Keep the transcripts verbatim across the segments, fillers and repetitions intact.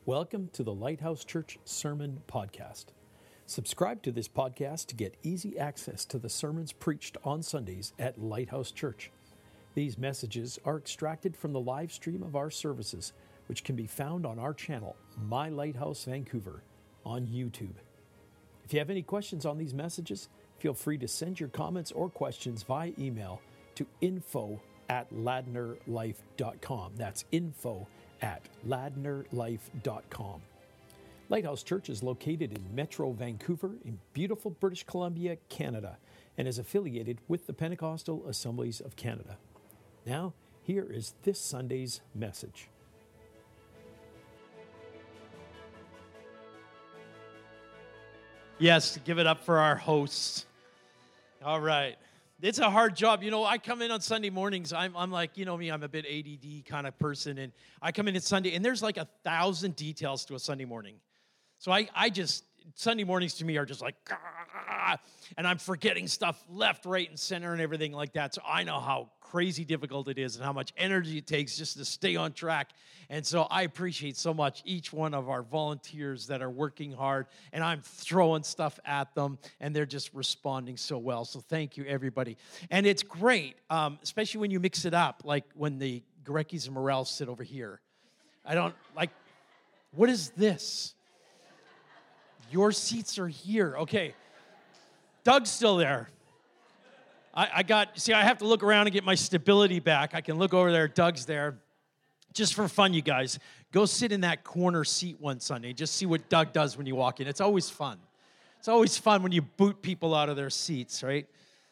Welcome to the Lighthouse Church Sermon Podcast. Subscribe to this podcast to get easy access to the sermons preached on Sundays at Lighthouse Church. These messages are extracted from the live stream of our services, which can be found on our channel, My Lighthouse Vancouver, on YouTube. If you have any questions on these messages, feel free to send your comments or questions via email to info at ladnerlife dot com. That's info at ladnerlife dot com. Lighthouse Church is located in Metro Vancouver in beautiful British Columbia, Canada, and is affiliated with the Pentecostal Assemblies of Canada. Now, here is this Sunday's message. Yes, give it up for our hosts. All right. It's a hard job. You know, I come in on Sunday mornings. I'm, I'm like, you know me, I'm a bit A D D kind of person. And I come in on Sunday, and there's like a thousand details to a Sunday morning. So I, I just, Sunday mornings to me are just like, ah, and I'm forgetting stuff left, right, and center and everything like that. So I know how crazy difficult it is and how much energy it takes just to stay on track. And so I appreciate so much each one of our volunteers that are working hard, and I'm throwing stuff at them, and they're just responding so well. So thank you, everybody. And it's great, um, especially when you mix it up, like when the Goreckis and Morels sit over here. I don't, like, what is this? Your seats are here. Okay. Doug's still there. I, I got, see, I have to look around and get my stability back. I can look over there. Doug's there. Just for fun, you guys, go sit in that corner seat one Sunday. Just see what Doug does when you walk in. It's always fun. It's always fun when you boot people out of their seats, right?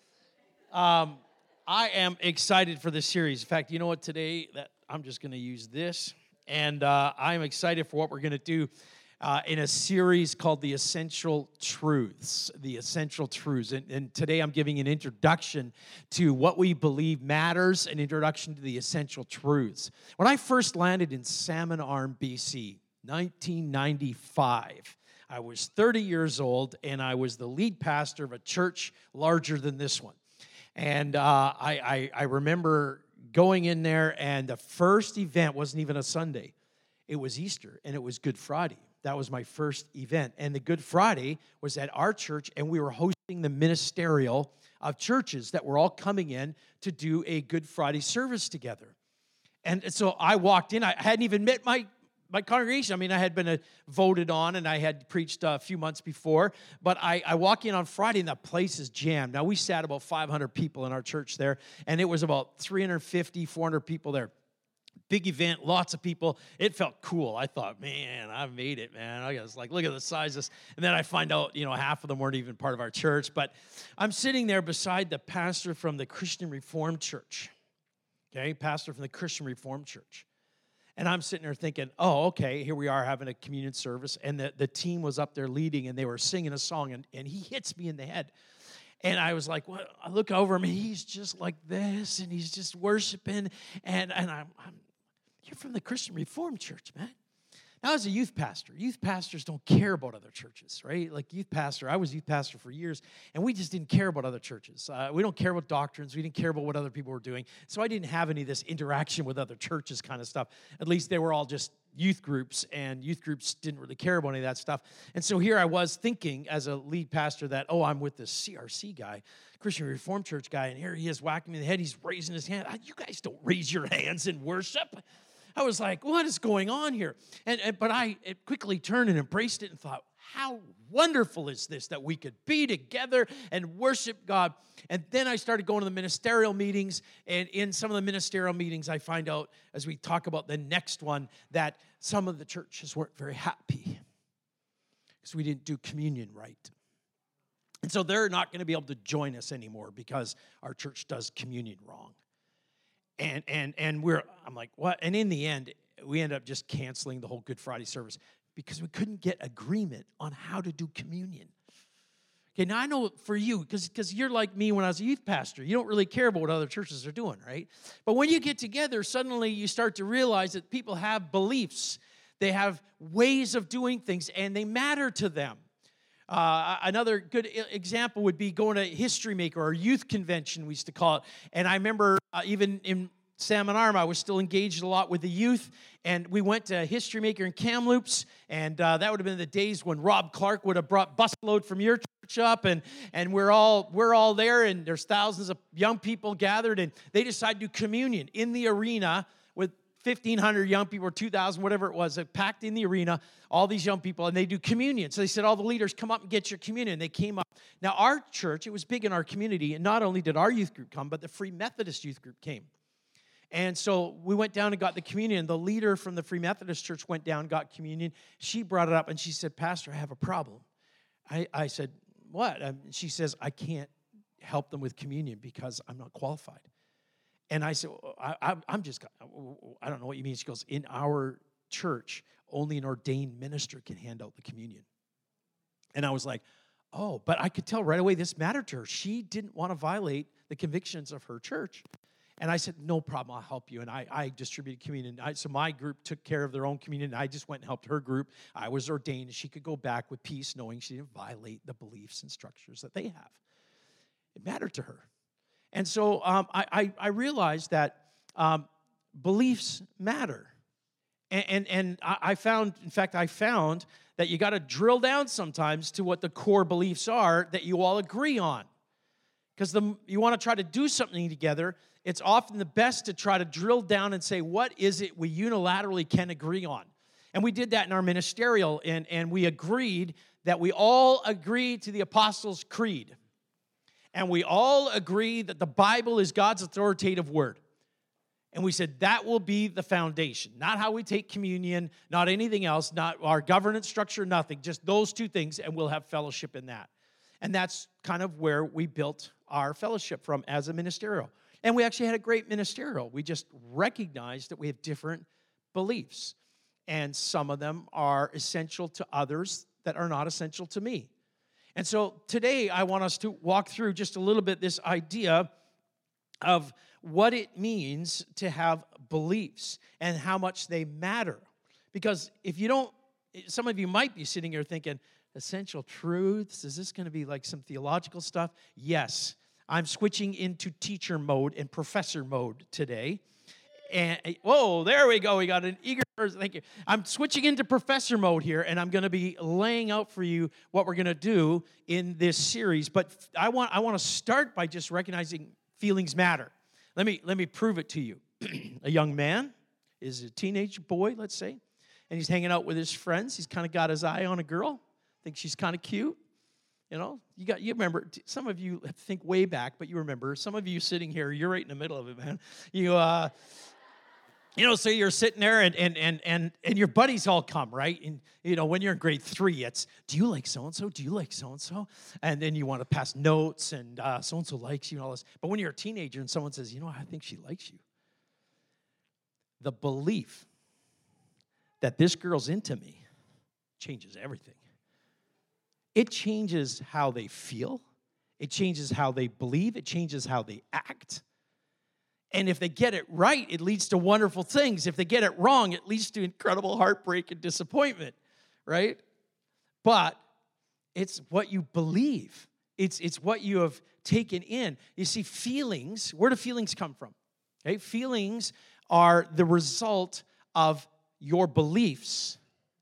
Um, I am excited for this series. In fact, you know what? Today, that I'm just going to use this. And uh, I'm excited for what we're going to do. Uh, in a series called The Essential Truths, The Essential Truths. And, and today I'm giving an introduction to what we believe matters, an introduction to the essential truths. When I first landed in Salmon Arm, B C, nineteen ninety-five, I was thirty years old, and I was the lead pastor of a church larger than this one. And uh, I, I, I remember going in there, and the first event wasn't even a Sunday. It was Easter, and it was Good Friday. That was my first event. And the Good Friday was at our church, and we were hosting the ministerial of churches that were all coming in to do a Good Friday service together. And so I walked in. I hadn't even met my, my congregation. I mean, I had been uh, voted on, and I had preached a few months before. But I, I walk in on Friday, and the place is jammed. Now, we sat about five hundred people in our church there, and it was about three hundred fifty, four hundred people there. Big event, lots of people. It felt cool. I thought, man, I made it, man. I was like, look at the size of this. And then I find out, you know, half of them weren't even part of our church. But I'm sitting there beside the pastor from the Christian Reformed Church. Okay, pastor from the Christian Reformed Church. And I'm sitting there thinking, oh, okay, here we are having a communion service. And the, the team was up there leading, and they were singing a song, and, and he hits me in the head. And I was like, well, I look over him, and he's just like this, and he's just worshiping. And, and I'm, I'm, you're from the Christian Reformed Church, man. Now, I was a youth pastor. Youth pastors don't care about other churches, right? Like youth pastor, I was youth pastor for years, and we just didn't care about other churches. Uh, we don't care about doctrines. We didn't care about what other people were doing. So I didn't have any of this interaction with other churches kind of stuff. At least they were all just youth groups, and youth groups didn't really care about any of that stuff. And so here I was thinking as a lead pastor that, oh, I'm with this C R C guy, Christian Reformed Church guy, and here he is whacking me in the head. He's raising his hand. You guys don't raise your hands in worship. I was like, what is going on here? And, and But I it quickly turned and embraced it and thought, how wonderful is this that we could be together and worship God. And then I started going to the ministerial meetings, and in some of the ministerial meetings, I find out, as we talk about the next one, that some of the churches weren't very happy because we didn't do communion right. And so they're not going to be able to join us anymore because our church does communion wrong. And and and we're, I'm like, what? And in the end, we end up just canceling the whole Good Friday service because we couldn't get agreement on how to do communion. Okay, now I know for you, because because you're like me when I was a youth pastor. You don't really care about what other churches are doing, right? But when you get together, suddenly you start to realize that people have beliefs. They have ways of doing things, and they matter to them. Uh, another good example would be going to History Maker or Youth Convention, we used to call it. And I remember uh, even in Salmon Arm, I was still engaged a lot with the youth, and we went to History Maker in Kamloops, and uh, that would have been the days when Rob Clark would have brought busload from your church up, and and we're all we're all there, and there's thousands of young people gathered, and they decided to do communion in the arena with fifteen hundred young people, or two thousand, whatever it was, packed in the arena, all these young people, and they do communion. So they said, all the leaders, come up and get your communion. They came up. Now, our church, it was big in our community, and not only did our youth group come, but the Free Methodist youth group came. And so we went down and got the communion. The leader from the Free Methodist Church went down, got communion. She brought it up, and she said, Pastor, I have a problem. I, I said, what? Um, she says, I can't help them with communion because I'm not qualified. And I said, I, I, I'm just, I don't know what you mean. She goes, in our church, only an ordained minister can hand out the communion. And I was like, oh, but I could tell right away this mattered to her. She didn't want to violate the convictions of her church. And I said, no problem, I'll help you. And I, I distributed communion. I, so my group took care of their own communion. I just went and helped her group. I was ordained, and she could go back with peace, knowing she didn't violate the beliefs and structures that they have. It mattered to her. And so um, I, I, I realized that um, beliefs matter. And, and, and I found, in fact, I found that you got to drill down sometimes to what the core beliefs are that you all agree on. Because you want to try to do something together, it's often the best to try to drill down and say, what is it we unilaterally can agree on? And we did that in our ministerial, and, and we agreed that we all agreed to the Apostles' Creed. And we all agree that the Bible is God's authoritative word. And we said that will be the foundation. Not how we take communion, not anything else, not our governance structure, nothing. Just those two things, and we'll have fellowship in that. And that's kind of where we built our fellowship from as a ministerial. And we actually had a great ministerial. We just recognized that we have different beliefs. And some of them are essential to others that are not essential to me. And so today I want us to walk through just a little bit this idea of what it means to have beliefs and how much they matter. Because if you don't, some of you might be sitting here thinking, essential truths, is this going to be like some theological stuff? Yes, I'm switching into teacher mode and professor mode today. And, whoa, there we go. We got an eager person. Thank you. I'm switching into professor mode here, and I'm going to be laying out for you what we're going to do in this series. But I want I want to start by just recognizing feelings matter. Let me let me prove it to you. A young man is a teenage boy, let's say, and he's hanging out with his friends. He's kind of got his eye on a girl. Thinks she's kind of cute. You know, you got you remember, some of you think way back, but you remember. Some of you sitting here, you're right in the middle of it, man. You uh You know, so you're sitting there, and and and and and your buddies all come, right? And you know, when you're in grade three, it's, do you like so and so? Do you like so and so? And then you want to pass notes, and uh, so and so likes you, and all this. But when you're a teenager, and someone says, you know, I think she likes you, the belief that this girl's into me changes everything. It changes how they feel. It changes how they believe. It changes how they act. And if they get it right, it leads to wonderful things. If they get it wrong, it leads to incredible heartbreak and disappointment, right? But it's what you believe. It's, it's what you have taken in. You see, feelings, where do feelings come from? Okay? Feelings are the result of your beliefs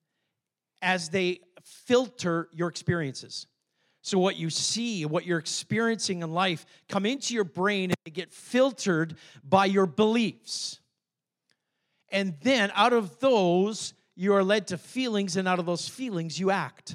as they filter your experiences. So what you see, what you're experiencing in life come into your brain and they get filtered by your beliefs. And then out of those, you are led to feelings, and out of those feelings, you act.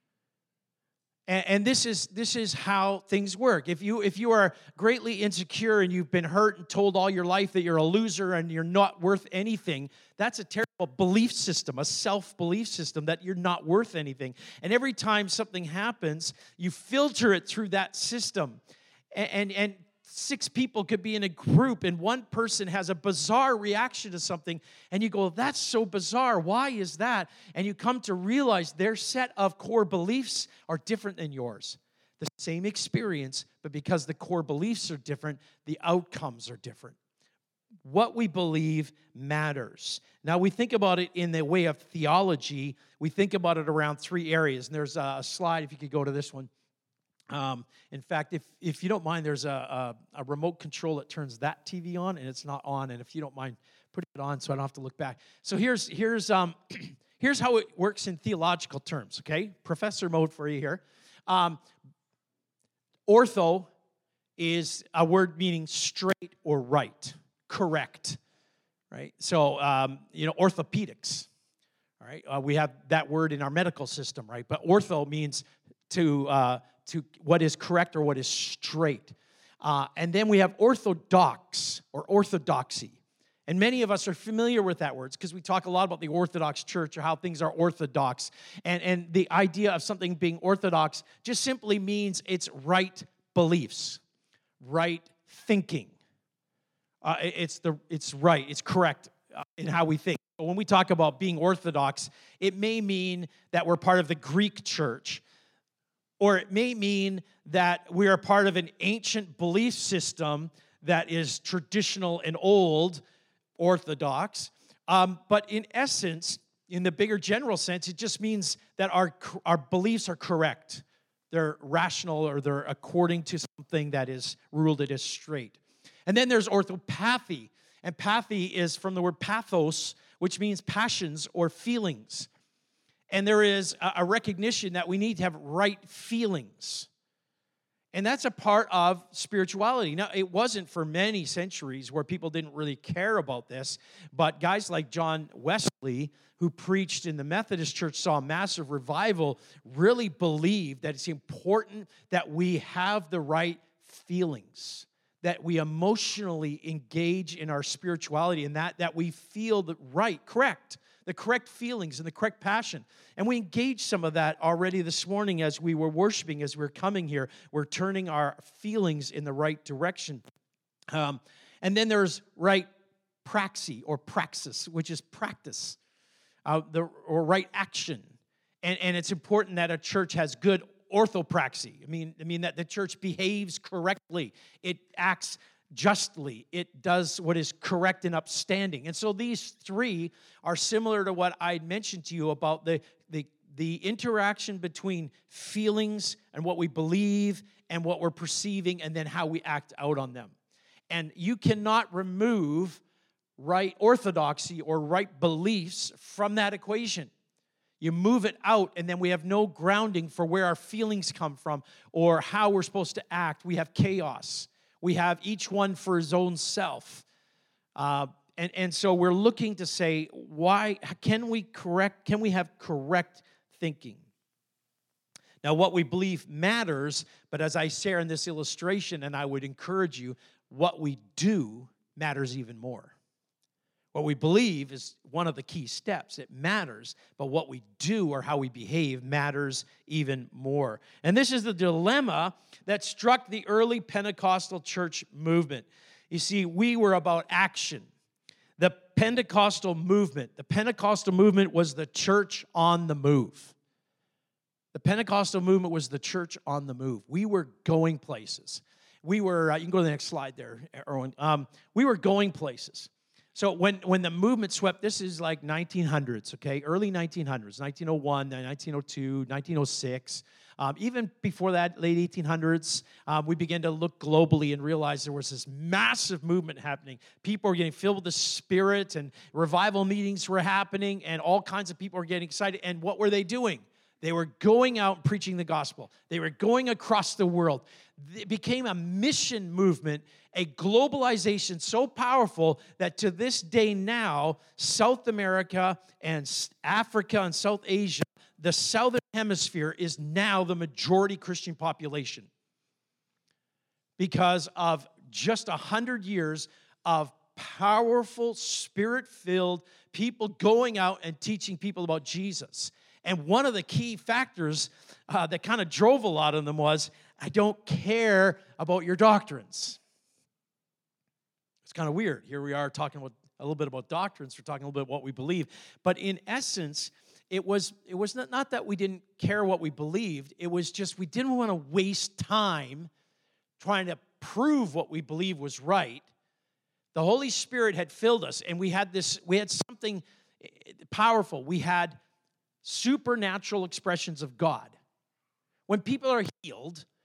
And, and this is this is how things work. If you if you are greatly insecure and you've been hurt and told all your life that you're a loser and you're not worth anything, that's a terrible belief system, a self-belief system that you're not worth anything. And every time something happens, you filter it through that system. And, and, and six people could be in a group, and one person has a bizarre reaction to something, and you go, that's so bizarre. Why is that? And you come to realize their set of core beliefs are different than yours. The same experience, but because the core beliefs are different, the outcomes are different. What we believe matters. Now, we think about it in the way of theology. We think about it around three areas. And there's a slide, if you could go to this one. Um, in fact, if if you don't mind, there's a, a, a remote control that turns that T V on, and it's not on. And if you don't mind putting it on so I don't have to look back. So here's, here's, um, here's how it works in theological terms, okay? Professor mode for you here. Um, ortho is a word meaning straight or right, correct, right? So, um, you know, orthopedics, all right? Uh, we have that word in our medical system, right? But ortho means to... Uh, to what is correct or what is straight. Uh, and then we have orthodox or orthodoxy. And many of us are familiar with that word because we talk a lot about the Orthodox Church or how things are orthodox. And, and the idea of something being orthodox just simply means it's right beliefs, right thinking. Uh, it's, the, it's right, it's correct uh, in how we think. But when we talk about being orthodox, it may mean that we're part of the Greek church. Or it may mean that we are part of an ancient belief system that is traditional and old, orthodox. Um, but in essence, in the bigger general sense, it just means that our, our beliefs are correct. They're rational or they're according to something that is ruled it as straight. And then there's orthopathy. And pathy is from the word pathos, which means passions or feelings. And there is a recognition that we need to have right feelings. And that's a part of spirituality. Now, it wasn't for many centuries where people didn't really care about this, but guys like John Wesley, who preached in the Methodist Church, saw a massive revival, really believed that it's important that we have the right feelings, that we emotionally engage in our spirituality, and that, that we feel the right, correct, the correct feelings and the correct passion. And we engaged some of that already this morning as we were worshiping, as we were coming here. We're turning our feelings in the right direction. Um, and then there's right praxis or praxis, which is practice, uh, the, or right action. And, and it's important that a church has good orthopraxy. I mean, I mean that the church behaves correctly. It acts justly. It does what is correct and upstanding. And so these three are similar to what I mentioned to you about the, the, the interaction between feelings and what we believe and what we're perceiving and then how we act out on them. And you cannot remove right orthodoxy or right beliefs from that equation. You move it out, and then we have no grounding for where our feelings come from or how we're supposed to act. We have chaos. We have each one for his own self. Uh, and, and so we're looking to say, why can we correct, can we have correct thinking? Now, what we believe matters, but as I share in this illustration, and I would encourage you, what we do matters even more. What we believe is one of the key steps. It matters, but what we do or how we behave matters even more. And this is the dilemma that struck the early Pentecostal church movement. You see, we were about action. The Pentecostal movement, the Pentecostal movement was the church on the move. The Pentecostal movement was the church on the move. We were going places. We were, uh, you can go to the next slide there, Erwin. Um, we were going places. So when, when the movement swept, this is like nineteen hundreds, okay? Early nineteen hundreds, nineteen oh one, nineteen oh two, nineteen oh six. Um, even before that, late eighteen hundreds, um, we began to look globally and realize there was this massive movement happening. People were getting filled with the Spirit, and revival meetings were happening, and all kinds of people were getting excited. And what were they doing? They were going out and preaching the gospel. They were going across the world. It became a mission movement, a globalization so powerful that to this day now, South America and Africa and South Asia, the southern hemisphere is now the majority Christian population because of just a hundred years of powerful, spirit-filled people going out and teaching people about Jesus. And one of the key factors uh, that kind of drove a lot of them was, I don't care about your doctrines. It's kind of weird. Here we are talking about a little bit about doctrines. We're talking a little bit about what we believe. But in essence, it was it was not, not that we didn't care what we believed. It was just we didn't want to waste time trying to prove what we believed was right. The Holy Spirit had filled us, and we had this. We had something powerful. We had supernatural expressions of God. When people are healed,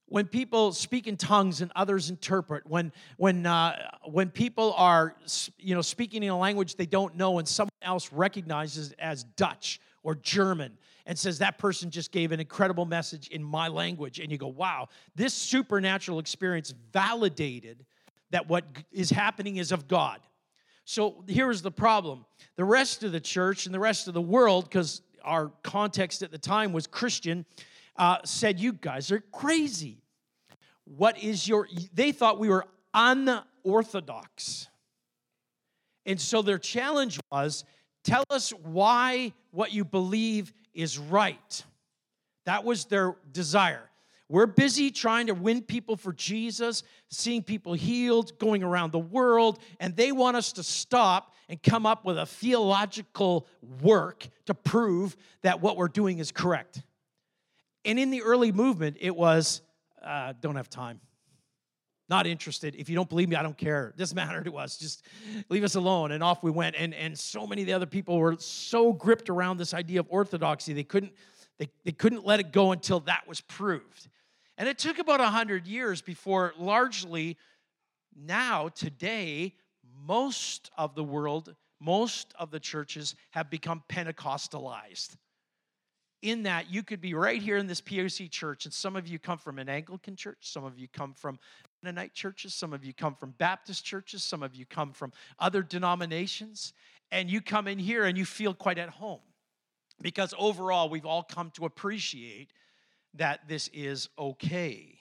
when people speak in tongues and others interpret, when when uh, when people are you know speaking in a language they don't know and someone else recognizes it as Dutch or German and says that person just gave an incredible message in my language, and you go, wow, this supernatural experience validated that what is happening is of God. So here's the problem. The rest of the church and the rest of the world, because our context at the time was Christian, Uh, said, you guys are crazy. What is your, they thought we were unorthodox. And so their challenge was, tell us why what you believe is right. That was their desire. We're busy trying to win people for Jesus, seeing people healed, going around the world, and they want us to stop and come up with a theological work to prove that what we're doing is correct. And in the early movement, it was, uh, don't have time. Not interested. If you don't believe me, I don't care. It doesn't matter to us. Just leave us alone. And off we went. And, and so many of the other people were so gripped around this idea of orthodoxy, they couldn't, they, they couldn't let it go until that was proved. And it took about one hundred years before largely now, today, most of the world, most of the churches have become Pentecostalized. In that you could be right here in this P O C church, and some of you come from an Anglican church, some of you come from Mennonite churches, some of you come from Baptist churches, some of you come from other denominations, and you come in here and you feel quite at home. Because overall, we've all come to appreciate that this is okay.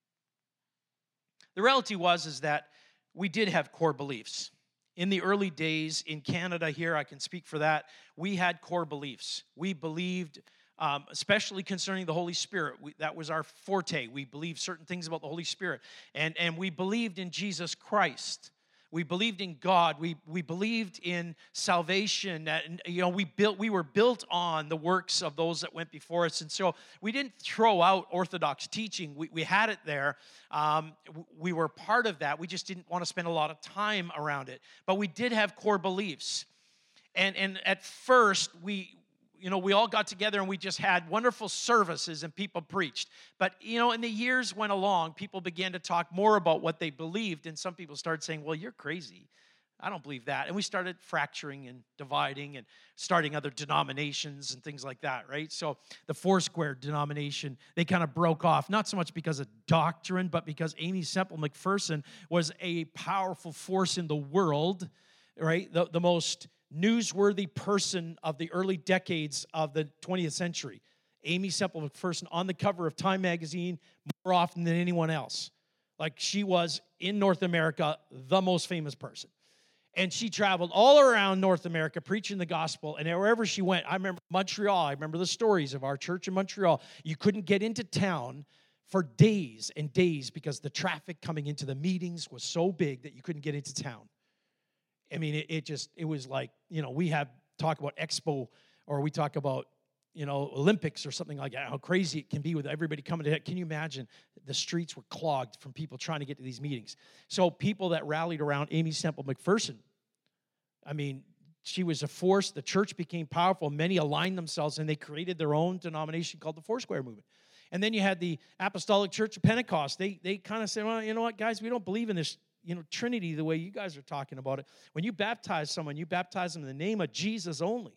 The reality was is that we did have core beliefs. In the early days in Canada here, I can speak for that, we had core beliefs. We believed, um, especially concerning the Holy Spirit. We, that was our forte. We believed certain things about the Holy Spirit. And, and we believed in Jesus Christ. We believed in God. We, we believed in salvation. And, you know, we built. We were built on the works of those that went before us. And so we didn't throw out Orthodox teaching. We, we had it there. Um, we were part of that. We just didn't want to spend a lot of time around it. But we did have core beliefs. And, and at first, we... You know, we all got together and we just had wonderful services and people preached. But, you know, in the years went along, people began to talk more about what they believed. And some people started saying, well, you're crazy. I don't believe that. And we started fracturing and dividing and starting other denominations and things like that, right? So the Foursquare denomination, they kind of broke off, not so much because of doctrine, but because Aimee Semple McPherson was a powerful force in the world, right? The, the most newsworthy person of the early decades of the twentieth century. Aimee Semple McPherson on the cover of Time magazine more often than anyone else. Like, she was, in North America, the most famous person. And she traveled all around North America preaching the gospel, and wherever she went, I remember Montreal, I remember the stories of our church in Montreal. You couldn't get into town for days and days because the traffic coming into the meetings was so big that you couldn't get into town. I mean, it, it just, it was like, you know, we have talk about Expo, or we talk about, you know, Olympics or something like that, how crazy it can be with everybody coming to it. Can you imagine? The streets were clogged from people trying to get to these meetings. So people that rallied around Aimee Semple McPherson, I mean, she was a force. The church became powerful. Many aligned themselves, and they created their own denomination called the Foursquare Movement. And then you had the Apostolic Church of Pentecost. They, they kind of said, well, you know what, guys, we don't believe in this, you know, Trinity the way you guys are talking about it. When you baptize someone, you baptize them in the name of Jesus only.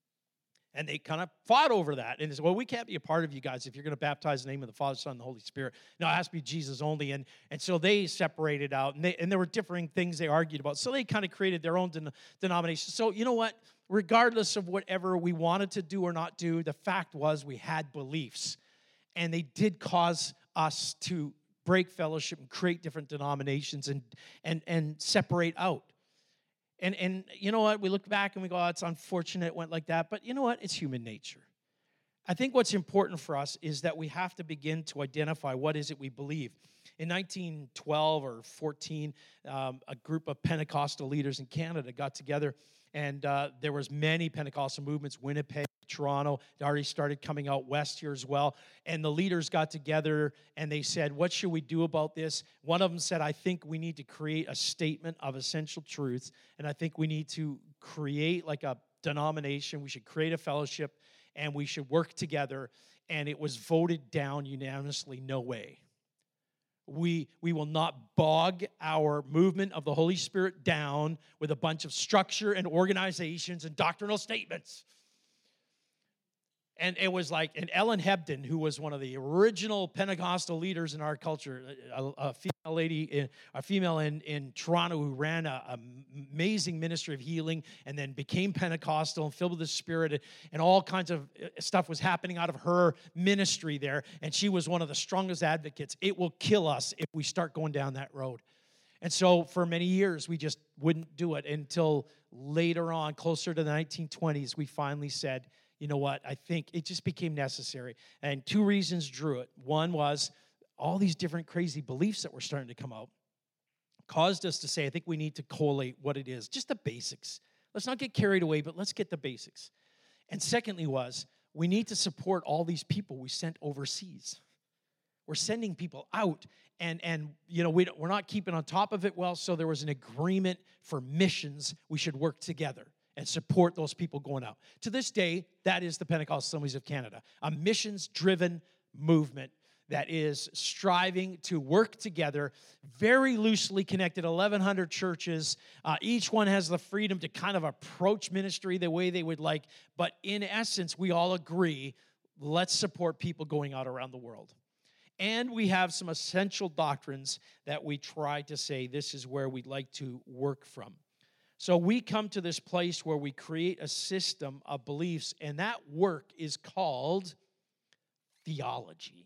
And they kind of fought over that. And they said, well, we can't be a part of you guys if you're going to baptize in the name of the Father, Son, and the Holy Spirit. No, it has to be Jesus only. And, and so they separated out, and, they, and there were differing things they argued about. So they kind of created their own den- denomination. So you know what? Regardless of whatever we wanted to do or not do, the fact was we had beliefs. And they did cause us to break fellowship and create different denominations and and and separate out. And and you know what? We look back and we go, oh, it's unfortunate it went like that. But you know what? It's human nature. I think what's important for us is that we have to begin to identify what is it we believe. In nineteen twelve or fourteen, um, a group of Pentecostal leaders in Canada got together, and uh, there was many Pentecostal movements, Winnipeg, Toronto. They already started coming out west here as well. And the leaders got together, and they said, what should we do about this? One of them said, I think we need to create a statement of essential truths, and I think we need to create like a denomination. We should create a fellowship, and we should work together. And it was voted down unanimously, no way. We, we will not bog our movement of the Holy Spirit down with a bunch of structure and organizations and doctrinal statements. And it was like, and Ellen Hebden, who was one of the original Pentecostal leaders in our culture, a, a female lady, in, a female in, in Toronto who ran an amazing ministry of healing and then became Pentecostal and filled with the Spirit, and all kinds of stuff was happening out of her ministry there. And she was one of the strongest advocates. It will kill us if we start going down that road. And so for many years, we just wouldn't do it until later on, closer to the nineteen twenties, we finally said, you know what, I think it just became necessary. And two reasons drew it. One was all these different crazy beliefs that were starting to come out caused us to say, I think we need to collate what it is, just the basics. Let's not get carried away, but let's get the basics. And secondly was, we need to support all these people we sent overseas. We're sending people out, and, and you know, we don't, we're not keeping on top of it well, so there was an agreement for missions. We should work together and support those people going out. To this day, that is the Pentecostal Assemblies of Canada, a missions-driven movement that is striving to work together, very loosely connected, eleven hundred churches. Uh, each one has the freedom to kind of approach ministry the way they would like, but in essence, we all agree, let's support people going out around the world. And we have some essential doctrines that we try to say this is where we'd like to work from. So we come to this place where we create a system of beliefs, and that work is called theology.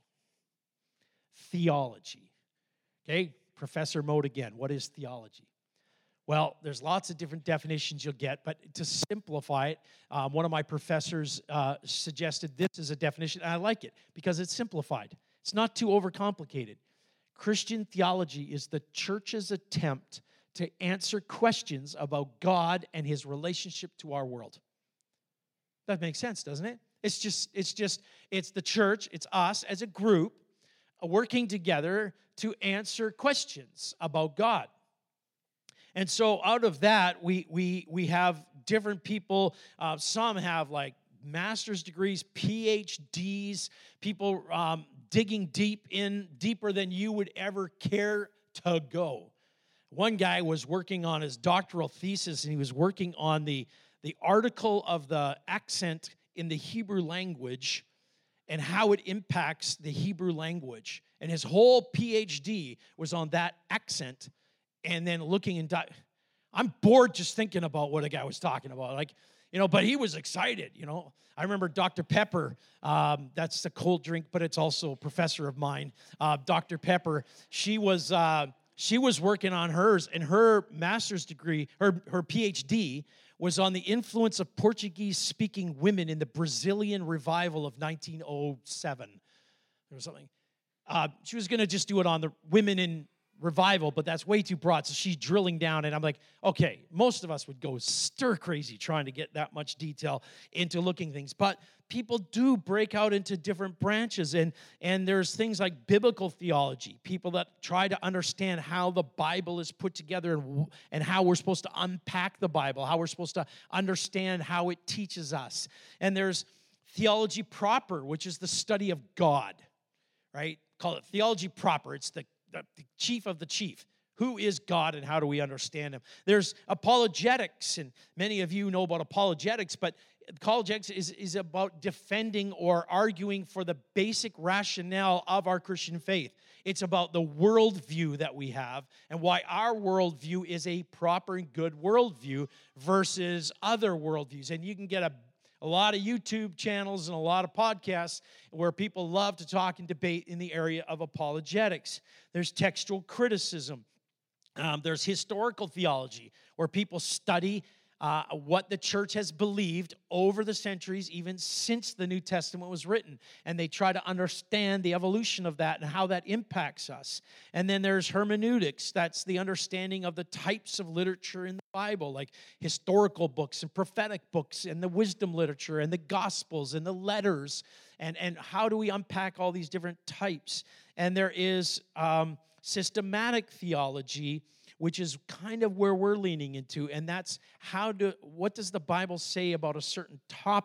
Theology. Okay, Professor Mode again. What is theology? Well, there's lots of different definitions you'll get, but to simplify it, um, one of my professors uh, suggested this as a definition, and I like it because it's simplified. It's not too overcomplicated. Christian theology is the church's attempt to answer questions about God and his relationship to our world. That makes sense, doesn't it? It's just, it's just, it's the church, it's us as a group working together to answer questions about God. And so out of that, we we we have different people. Uh, some have like master's degrees, P H Ds, people um, digging deep in, deeper than you would ever care to go. One guy was working on his doctoral thesis, and he was working on the, the article of the accent in the Hebrew language and how it impacts the Hebrew language. And his whole P H D was on that accent, and then looking and di- I'm bored just thinking about what a guy was talking about. Like, you know, but he was excited, you know. I remember Doctor Pepper, um, that's a cold drink, but it's also a professor of mine. Uh, Doctor Pepper, she was... Uh, She was working on hers, and her master's degree, her, her P H D, was on the influence of Portuguese-speaking women in the Brazilian revival of nineteen oh seven or something. Uh, she was going to just do it on the women in revival, but that's way too broad, so she's drilling down, and I'm like, okay, most of us would go stir-crazy trying to get that much detail into looking things, but people do break out into different branches, and, and there's things like biblical theology, people that try to understand how the Bible is put together and, and how we're supposed to unpack the Bible, how we're supposed to understand how it teaches us. And there's theology proper, which is the study of God, right? Call it theology proper. It's the, the, the chief of the chief. Who is God and how do we understand him? There's apologetics, and many of you know about apologetics, but apologetics is, is about defending or arguing for the basic rationale of our Christian faith. It's about the worldview that we have and why our worldview is a proper and good worldview versus other worldviews. And you can get a, a lot of YouTube channels and a lot of podcasts where people love to talk and debate in the area of apologetics. There's textual criticism. Um, there's historical theology, where people study uh, what the church has believed over the centuries, even since the New Testament was written. And they try to understand the evolution of that and how that impacts us. And then there's hermeneutics. That's the understanding of the types of literature in the Bible, like historical books and prophetic books and the wisdom literature and the Gospels and the letters. And, and how do we unpack all these different types? And there is... Um, systematic theology, which is kind of where we're leaning into, and that's how do what does the Bible say about a certain topic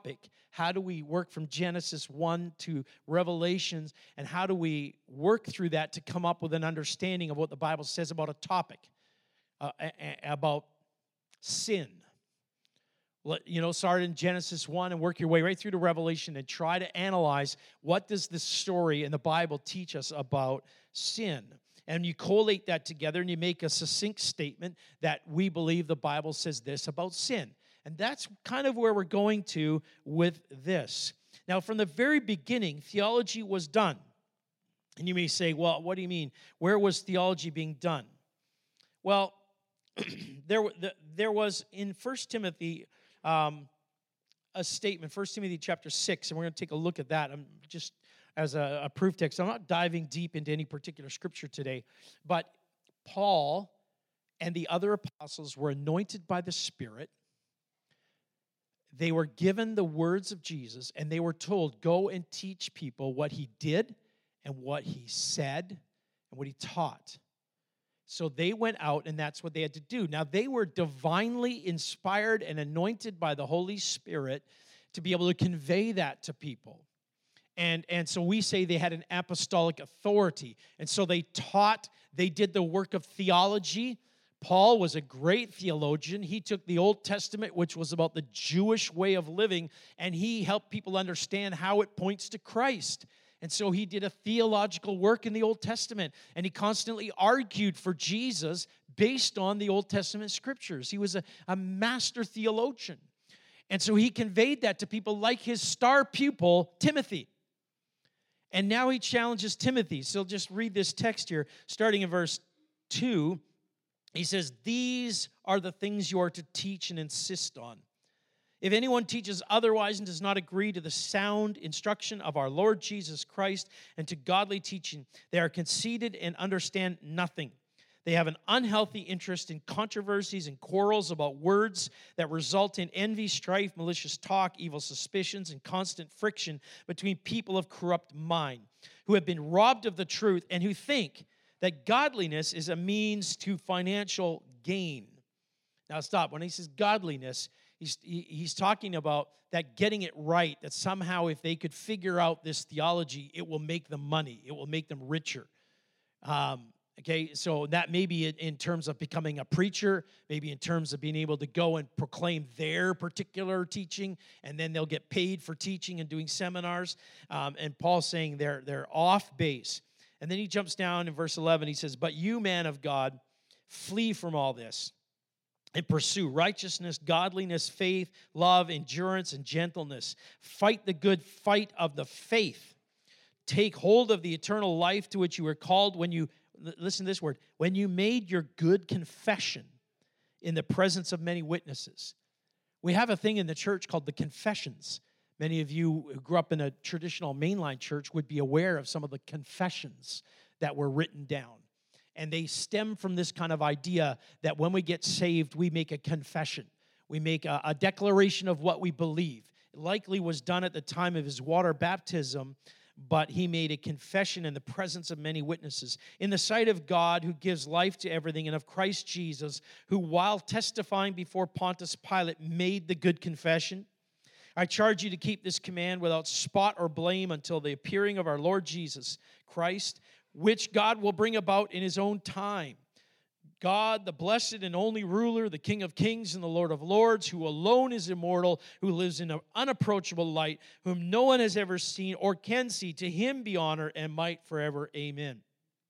How do we work from Genesis one to Revelations, and how do we work through that to come up with an understanding of what the Bible says about a topic, uh, a- a- about sin? Let, you know, start in Genesis one and work your way right through to Revelation and try to analyze what does this story in the Bible teach us about sin. And you collate that together and you make a succinct statement that we believe the Bible says this about sin. And that's kind of where we're going to with this. Now, from the very beginning, theology was done. And you may say, well, what do you mean? Where was theology being done? Well, there, there was in First Timothy um, a statement, First Timothy chapter six, and we're going to take a look at that. I'm just as a, a proof text. I'm not diving deep into any particular scripture today, but Paul and the other apostles were anointed by the Spirit. They were given the words of Jesus, and they were told, go and teach people what he did and what he said and what he taught. So they went out, and that's what they had to do. Now, they were divinely inspired and anointed by the Holy Spirit to be able to convey that to people. And, and so we say they had an apostolic authority. And so they taught, they did the work of theology. Paul was a great theologian. He took the Old Testament, which was about the Jewish way of living, and he helped people understand how it points to Christ. And so he did a theological work in the Old Testament, and he constantly argued for Jesus based on the Old Testament scriptures. He was a, a master theologian. And so he conveyed that to people like his star pupil, Timothy. And now he challenges Timothy. So just read this text here, starting in verse two. He says, these are the things you are to teach and insist on. If anyone teaches otherwise and does not agree to the sound instruction of our Lord Jesus Christ and to godly teaching, they are conceited and understand nothing. They have an unhealthy interest in controversies and quarrels about words that result in envy, strife, malicious talk, evil suspicions, and constant friction between people of corrupt mind, who have been robbed of the truth and who think that godliness is a means to financial gain. Now stop. When he says godliness, He's, he's talking about that getting it right, that somehow if they could figure out this theology, it will make them money. It will make them richer. Um, okay, so that may be in terms of becoming a preacher, maybe in terms of being able to go and proclaim their particular teaching, and then they'll get paid for teaching and doing seminars. Um, and Paul's saying they're, they're off base. And then he jumps down in verse eleven. He says, but you, man of God, flee from all this and pursue righteousness, godliness, faith, love, endurance, and gentleness. Fight the good fight of the faith. Take hold of the eternal life to which you were called when you, listen to this word, when you made your good confession in the presence of many witnesses. We have a thing in the church called the confessions. Many of you who grew up in a traditional mainline church would be aware of some of the confessions that were written down. And they stem from this kind of idea that when we get saved, we make a confession. We make a, a declaration of what we believe. It likely was done at the time of his water baptism, but he made a confession in the presence of many witnesses, in the sight of God who gives life to everything, and of Christ Jesus, who while testifying before Pontius Pilate made the good confession. I charge you to keep this command without spot or blame until the appearing of our Lord Jesus Christ, which God will bring about in his own time. God, the blessed and only ruler, the King of kings and the Lord of lords, who alone is immortal, who lives in an unapproachable light, whom no one has ever seen or can see, to him be honor and might forever. Amen.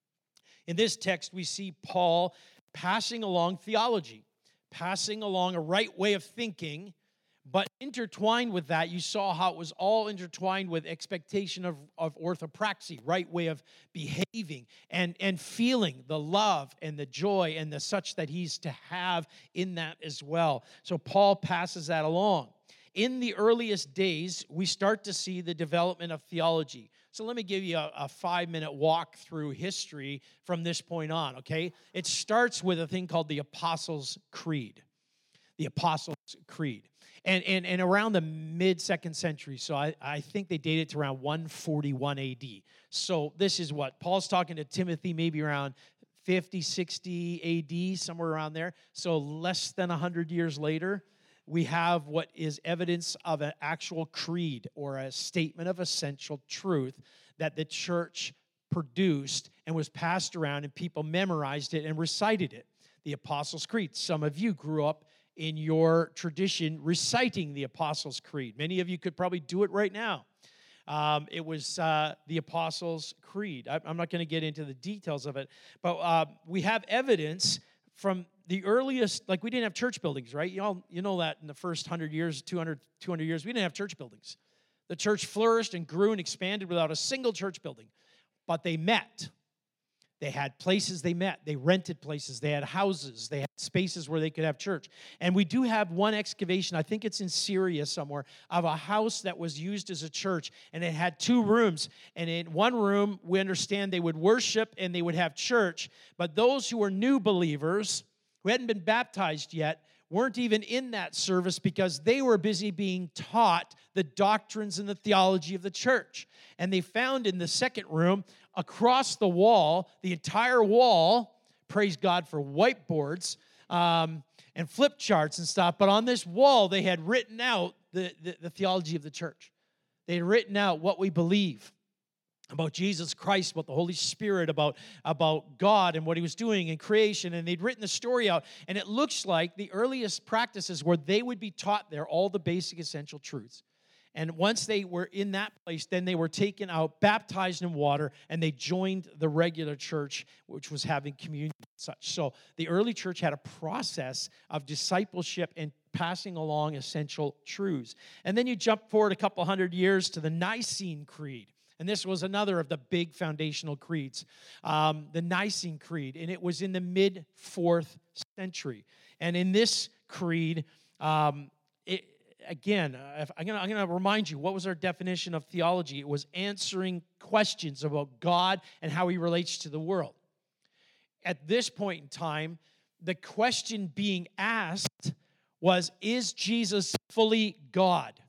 In this text, we see Paul passing along theology, passing along a right way of thinking. But intertwined with that, you saw how it was all intertwined with expectation of, of orthopraxy, right way of behaving, and, and feeling the love and the joy and the such that he's to have in that as well. So Paul passes that along. In the earliest days, we start to see the development of theology. So let me give you a, a five-minute walk through history from this point on, okay? It starts with a thing called the Apostles' Creed. The Apostles' Creed. And, and, and around the mid-second century, so I, I think they date it to around one forty-one A D. So this is what? Paul's talking to Timothy maybe around fifty, sixty A D, somewhere around there. So less than one hundred years later, we have what is evidence of an actual creed or a statement of essential truth that the church produced and was passed around, and people memorized it and recited it. The Apostles' Creed. Some of you grew up in your tradition reciting the Apostles' Creed. Many of you could probably do it right now. Um, it was uh, the Apostles' Creed. I, I'm not going to get into the details of it, but uh, we have evidence from the earliest, like we didn't have church buildings, right? You all, you know that in the first one hundred years, two hundred, two hundred years, we didn't have church buildings. The church flourished and grew and expanded without a single church building, but they met. They had places they met. They rented places. They had houses. They had spaces where they could have church. And we do have one excavation, I think it's in Syria somewhere, of a house that was used as a church. And it had two rooms. And in one room, we understand they would worship and they would have church. But those who were new believers, who hadn't been baptized yet, weren't even in that service because they were busy being taught the doctrines and the theology of the church. And they found in the second room, across the wall, the entire wall, praise God for whiteboards um, and flip charts and stuff, but on this wall, they had written out the, the, the theology of the church. They had written out what we believe about Jesus Christ, about the Holy Spirit, about, about God and what he was doing in creation, and they'd written the story out, and it looks like the earliest practices where they would be taught there all the basic essential truths. And once they were in that place, then they were taken out, baptized in water, and they joined the regular church, which was having communion and such. So the early church had a process of discipleship and passing along essential truths. And then you jump forward a couple hundred years to the Nicene Creed. And this was another of the big foundational creeds, um, the Nicene Creed. And it was in the mid-fourth century. And in this creed, um, it, again, uh, I'm going I'm to remind you, what was our definition of theology? It was answering questions about God and how he relates to the world. At this point in time, the question being asked was, is Jesus fully God?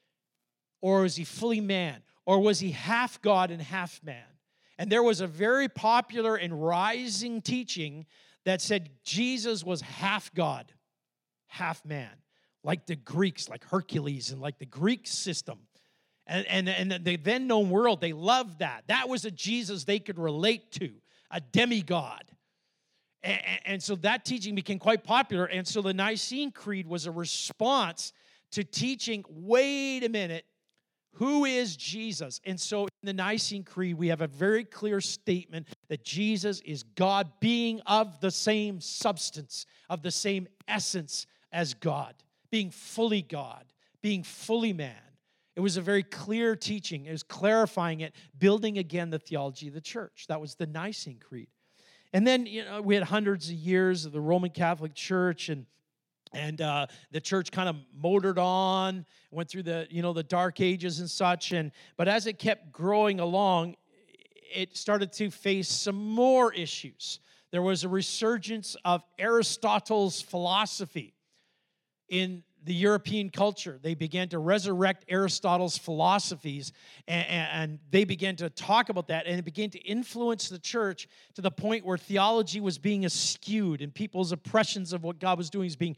Or is he fully man? Or was he half God and half man? And there was a very popular and rising teaching that said Jesus was half God, half man, like the Greeks, like Hercules, and like the Greek system. And, and, and the then known world, they loved that. That was a Jesus they could relate to, a demigod. And, and so that teaching became quite popular. And so the Nicene Creed was a response to teaching, wait a minute, who is Jesus? And so in the Nicene Creed, we have a very clear statement that Jesus is God, being of the same substance, of the same essence as God, being fully God, being fully man. It was a very clear teaching. It was clarifying it, building again the theology of the church. That was the Nicene Creed. And then, you know, we had hundreds of years of the Roman Catholic Church, and And uh, the church kind of motored on, went through the, you know, the dark ages and such. And but as it kept growing along, it started to face some more issues. There was a resurgence of Aristotle's philosophy in the European culture. They began to resurrect Aristotle's philosophies, and, and they began to talk about that, and it began to influence the church to the point where theology was being askewed, and people's impressions of what God was doing was being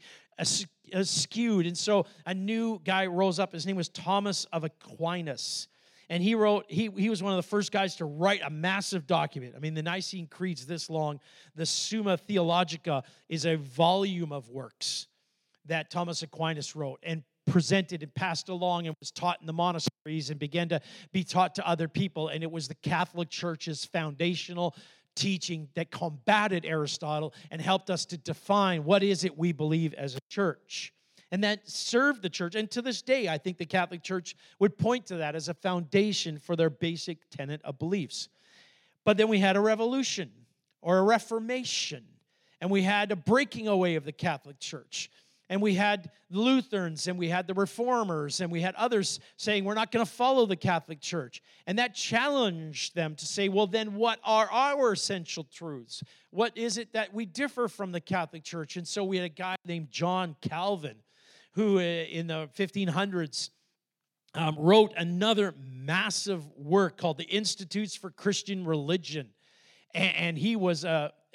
askewed. And so a new guy rose up. His name was Thomas of Aquinas. And he wrote, he, he was one of the first guys to write a massive document. I mean, the Nicene Creed's this long. The Summa Theologica is a volume of works that Thomas Aquinas wrote and presented and passed along and was taught in the monasteries and began to be taught to other people. And it was the Catholic Church's foundational teaching that combated Aristotle and helped us to define what is it we believe as a church. And that served the church. And to this day, I think the Catholic Church would point to that as a foundation for their basic tenet of beliefs. But then we had a revolution or a reformation, and we had a breaking away of the Catholic Church. And we had Lutherans, and we had the Reformers, and we had others saying, we're not going to follow the Catholic Church. And that challenged them to say, well, then what are our essential truths? What is it that we differ from the Catholic Church? And so we had a guy named John Calvin, who uh, in the fifteen hundreds um, wrote another massive work called the Institutes for Christian Religion. And, and he was a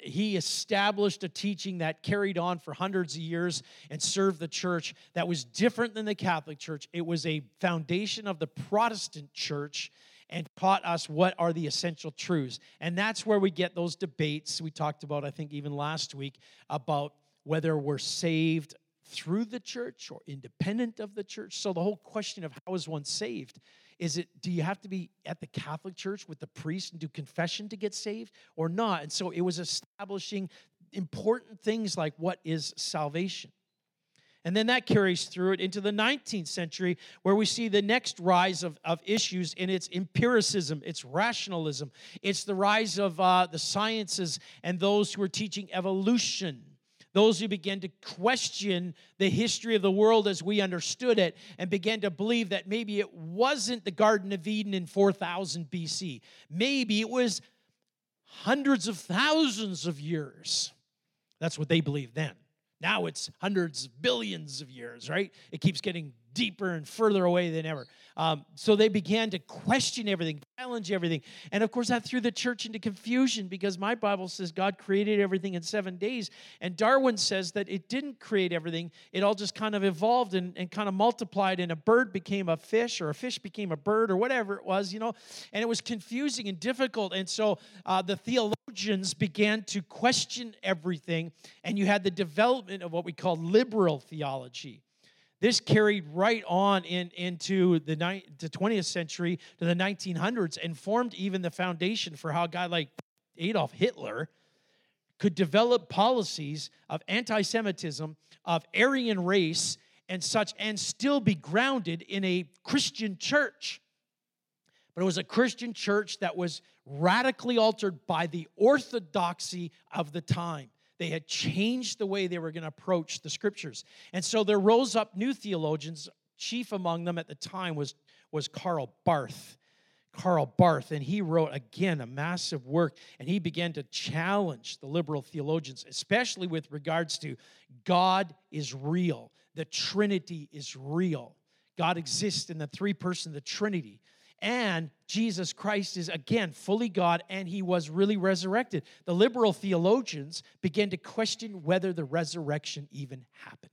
he established a teaching that carried on for hundreds of years and served the church that was different than the Catholic Church. It was a foundation of the Protestant church and taught us what are the essential truths. And that's where we get those debates we talked about, I think, even last week, about whether we're saved through the church or independent of the church. So the whole question of how is one saved, is it, do you have to be at the Catholic Church with the priest and do confession to get saved or not? And so it was establishing important things like what is salvation. And then that carries through it into the nineteenth century, where we see the next rise of, of issues, and it's empiricism, it's rationalism, it's the rise of uh, the sciences and those who are teaching evolution, those who began to question the history of the world as we understood it and began to believe that maybe it wasn't the Garden of Eden in four thousand B C. Maybe it was hundreds of thousands of years. That's what they believed then. Now it's hundreds of billions of years, right? It keeps getting deeper and further away than ever. Um, so they began to question everything, challenge everything. And of course, that threw the church into confusion, because my Bible says God created everything in seven days. And Darwin says that it didn't create everything. It all just kind of evolved and, and kind of multiplied, and a bird became a fish, or a fish became a bird, or whatever it was, you know. And it was confusing and difficult. And so uh, the theologians began to question everything. And you had the development of what we call liberal theology. This carried right on in, into the, ni- the twentieth century to the nineteen hundreds and formed even the foundation for how a guy like Adolf Hitler could develop policies of anti-Semitism, of Aryan race, and such, and still be grounded in a Christian church. But it was a Christian church that was radically altered by the orthodoxy of the time. They had changed the way they were going to approach the Scriptures. And so there rose up new theologians. Chief among them at the time was, was Karl Barth. Karl Barth, and he wrote, again, a massive work, and he began to challenge the liberal theologians, especially with regards to God is real. The Trinity is real. God exists in the three persons of the Trinity. And Jesus Christ is, again, fully God, and he was really resurrected. The liberal theologians began to question whether the resurrection even happened.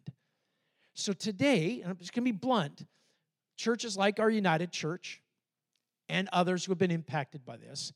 So today, and I'm just going to be blunt, churches like our United Church and others who have been impacted by this,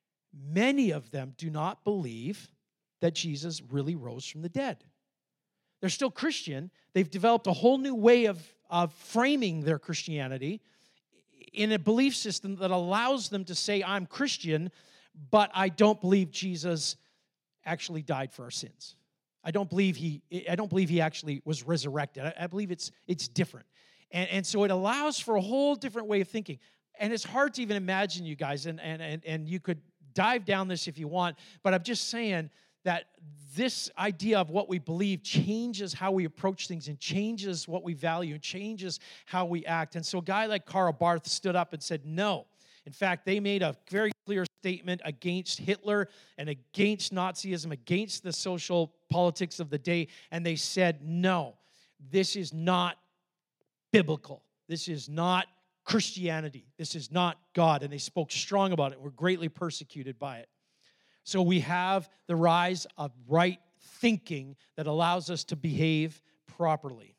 many of them do not believe that Jesus really rose from the dead. They're still Christian. They've developed a whole new way of, of framing their Christianity in a belief system that allows them to say, I'm Christian, but I don't believe Jesus actually died for our sins. I don't believe he, I don't believe he actually was resurrected. I, I believe it's, it's different. And, and so it allows for a whole different way of thinking. And it's hard to even imagine, you guys, and, and, and, and you could dive down this if you want, but I'm just saying that this idea of what we believe changes how we approach things and changes what we value and changes how we act. And so a guy like Karl Barth stood up and said, no. In fact, they made a very clear statement against Hitler and against Nazism, against the social politics of the day, and they said, no, this is not biblical. This is not Christianity. This is not God. And they spoke strong about it. Were greatly persecuted by it. So we have the rise of right thinking that allows us to behave properly.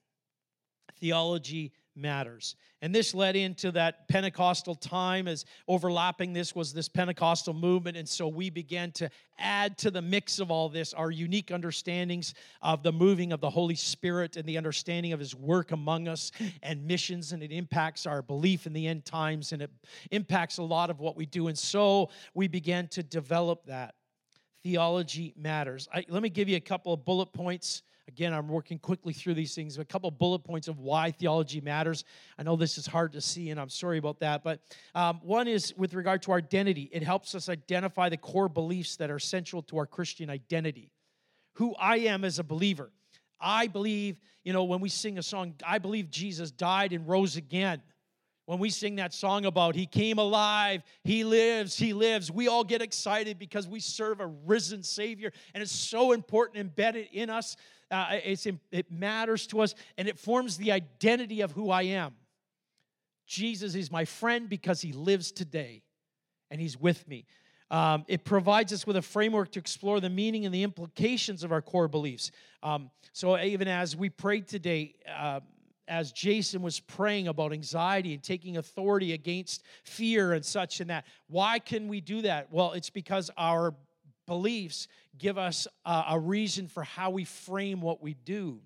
Theology matters. And this led into that Pentecostal time, as overlapping this was this Pentecostal movement. And so we began to add to the mix of all this our unique understandings of the moving of the Holy Spirit and the understanding of his work among us and missions. And it impacts our belief in the end times, and it impacts a lot of what we do. And so we began to develop that. Theology matters. I, let me give you a couple of bullet points. Again, I'm working quickly through these things. A couple of bullet points of why theology matters. I know this is hard to see, and I'm sorry about that. But um, one is with regard to our identity. It helps us identify the core beliefs that are central to our Christian identity. Who I am as a believer. I believe, you know, when we sing a song, I believe Jesus died and rose again. When we sing that song about he came alive, he lives, he lives, we all get excited because we serve a risen Savior, and it's so important, embedded in us. Uh, it's, it matters to us, and it forms the identity of who I am. Jesus is my friend because he lives today, and he's with me. Um, it provides us with a framework to explore the meaning and the implications of our core beliefs. Um, so even as we prayed today, uh, as Jason was praying about anxiety and taking authority against fear and such and that, why can we do that? Well, it's because our beliefs give us uh, a reason for how we frame what we do.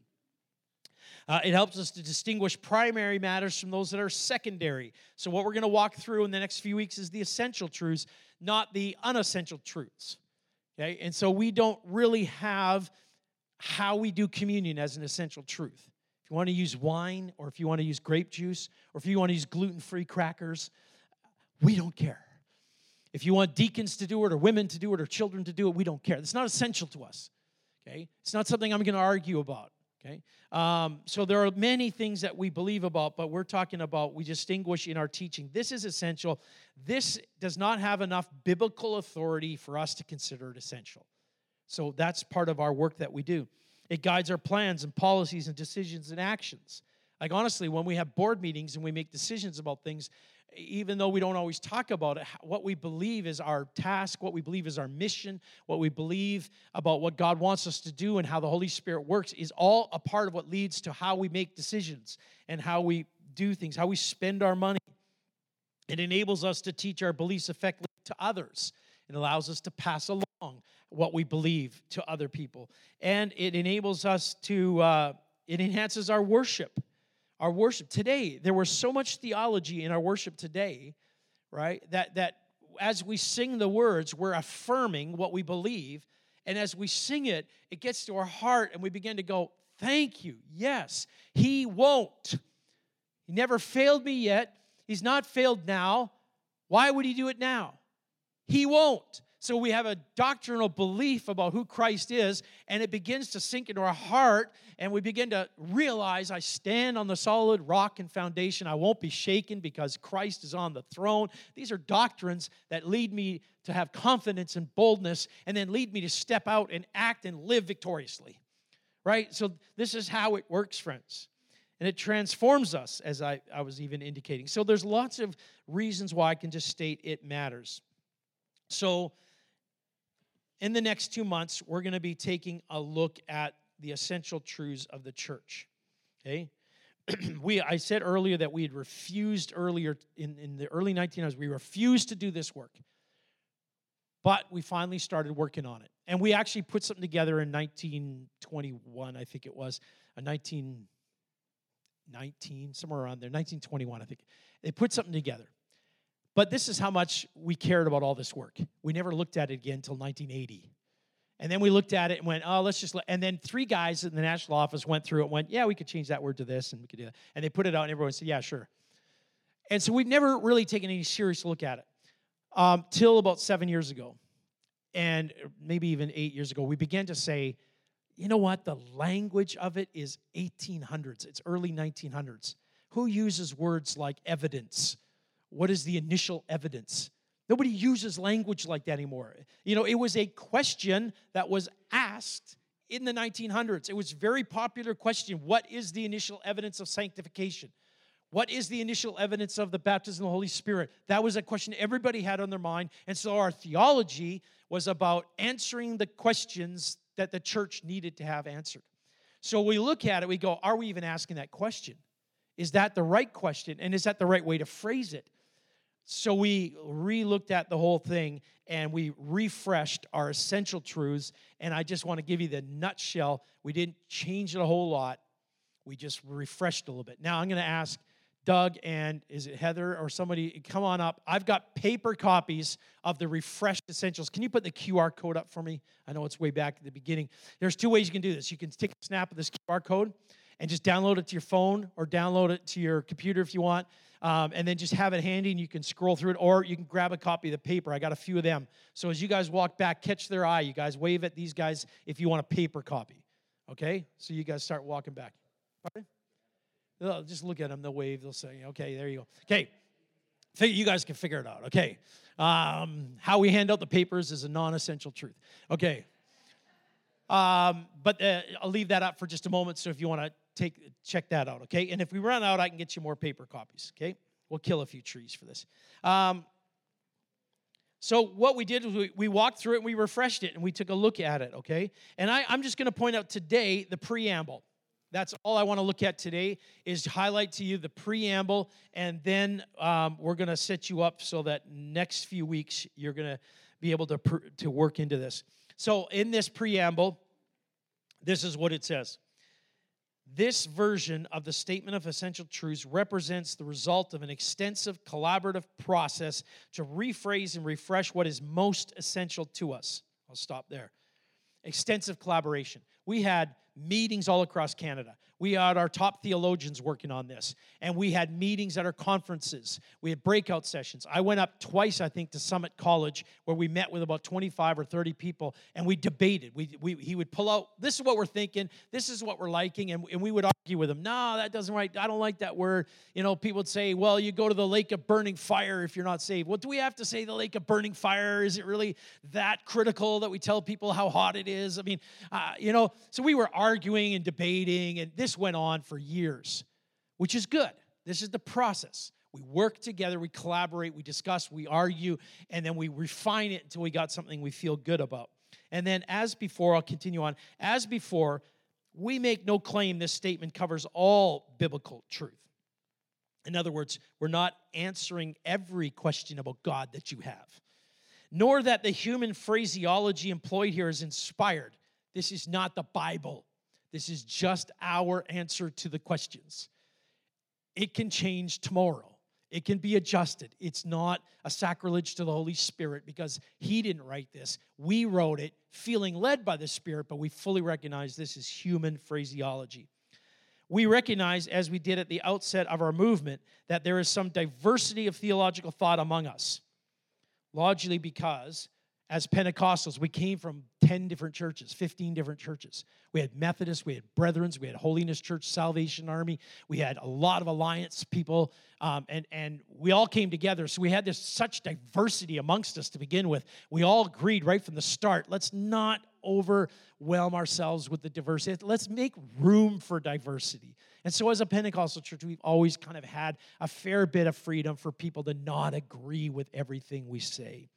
Uh, it helps us to distinguish primary matters from those that are secondary. So what we're going to walk through in the next few weeks is the essential truths, not the unessential truths. Okay? And so we don't really have how we do communion as an essential truth. If you want to use wine, or if you want to use grape juice, or if you want to use gluten-free crackers, we don't care. If you want deacons to do it, or women to do it, or children to do it, we don't care. It's not essential to us. Okay? It's not something I'm going to argue about. Okay? Um, so there are many things that we believe about, but we're talking about, we distinguish in our teaching. This is essential. This does not have enough biblical authority for us to consider it essential. So that's part of our work that we do. It guides our plans and policies and decisions and actions. Like honestly, when we have board meetings and we make decisions about things, even though we don't always talk about it, what we believe is our task, what we believe is our mission, what we believe about what God wants us to do and how the Holy Spirit works is all a part of what leads to how we make decisions and how we do things, how we spend our money. It enables us to teach our beliefs effectively to others. It allows us to pass along what we believe to other people. And it enables us to, uh, it enhances our worship. Our worship today, there was so much theology in our worship today, right, that, that as we sing the words, we're affirming what we believe. And as we sing it, it gets to our heart and we begin to go, thank you, yes, he won't. He never failed me yet. He's not failed now. Why would he do it now? He won't. So we have a doctrinal belief about who Christ is, and it begins to sink into our heart, and we begin to realize I stand on the solid rock and foundation. I won't be shaken because Christ is on the throne. These are doctrines that lead me to have confidence and boldness, and then lead me to step out and act and live victoriously, right? So this is how it works, friends. And it transforms us, as I, I was even indicating. So there's lots of reasons why I can just state it matters. So in the next two months, we're going to be taking a look at the essential truths of the church, okay? we, I said earlier that we had refused earlier, in, in the early nineteen hundreds, we refused to do this work. But we finally started working on it. And we actually put something together in nineteen twenty-one, I think it was, a nineteen nineteen, somewhere around there, nineteen twenty-one, I think. They put something together. But this is how much we cared about all this work. We never looked at it again until nineteen eighty. And then we looked at it and went, oh, let's just let, and then three guys in the national office went through it and went, yeah, we could change that word to this, and we could do that. And they put it out, and everyone said, yeah, sure. And so we've never really taken any serious look at it um, till about seven years ago. And maybe even eight years ago, we began to say, you know what? The language of it is eighteen hundreds. It's early nineteen hundreds. Who uses words like evidence? What is the initial evidence? Nobody uses language like that anymore. You know, it was a question that was asked in the nineteen hundreds. It was a very popular question. What is the initial evidence of sanctification? What is the initial evidence of the baptism of the Holy Spirit? That was a question everybody had on their mind. And so our theology was about answering the questions that the church needed to have answered. So we look at it, we go, are we even asking that question? Is that the right question? And is that the right way to phrase it? So we re-looked at the whole thing, and we refreshed our essential truths, and I just want to give you the nutshell. We didn't change it a whole lot. We just refreshed a little bit. Now I'm going to ask Doug and, is it Heather or somebody, come on up. I've got paper copies of the refreshed essentials. Can you put the Q R code up for me? I know it's way back at the beginning. There's two ways you can do this. You can take a snap of this Q R code and just download it to your phone or download it to your computer if you want. Um, and then just have it handy, and you can scroll through it, or you can grab a copy of the paper. I got a few of them. So as you guys walk back, catch their eye. You guys wave at these guys if you want a paper copy. Okay? So you guys start walking back. Pardon? They'll just look at them. They'll wave. They'll say, okay, there you go. Okay. You guys can figure it out. Okay. Um, how we hand out the papers is a non-essential truth. Okay. Um, but uh, I'll leave that up for just a moment, so if you want to take check that out, okay? And if we run out, I can get you more paper copies, okay? We'll kill a few trees for this. Um, So what we did was we, we walked through it and we refreshed it and we took a look at it, okay? And I, I'm just going to point out today the preamble. That's all I want to look at today is to highlight to you the preamble, and then um, we're going to set you up so that next few weeks you're going to be able to, pr- to work into this. So in this preamble, this is what it says. This version of the Statement of Essential Truths represents the result of an extensive collaborative process to rephrase and refresh what is most essential to us. I'll stop there. Extensive collaboration. We had meetings all across Canada. We had our top theologians working on this, and we had meetings at our conferences. We had breakout sessions. I went up twice, I think, to Summit College, where we met with about twenty-five or thirty people, and we debated. We, we, he would pull out, this is what we're thinking, this is what we're liking, and, and we would argue with him. No, that doesn't right. I don't like that word. You know, people would say, well, you go to the lake of burning fire if you're not saved. What do we have to say, the lake of burning fire? Is it really that critical that we tell people how hot it is? I mean, uh, you know, so we were arguing and debating, and this went on for years, which is good. This is the process. We work together, we collaborate, we discuss, we argue, and then we refine it until we got something we feel good about. And then as before, I'll continue on, as before, we make no claim this statement covers all biblical truth. In other words, we're not answering every question about God that you have, nor that the human phraseology employed here is inspired. This is not the Bible. This is just our answer to the questions. It can change tomorrow. It can be adjusted. It's not a sacrilege to the Holy Spirit because He didn't write this. We wrote it feeling led by the Spirit, but we fully recognize this is human phraseology. We recognize, as we did at the outset of our movement, that there is some diversity of theological thought among us, largely because as Pentecostals, we came from ten different churches, fifteen different churches. We had Methodists, we had Brethrens, we had Holiness Church, Salvation Army. We had a lot of Alliance people, um, and, and we all came together. So we had this such diversity amongst us to begin with. We all agreed right from the start, let's not overwhelm ourselves with the diversity. Let's make room for diversity. And so as a Pentecostal church, we've always kind of had a fair bit of freedom for people to not agree with everything we say.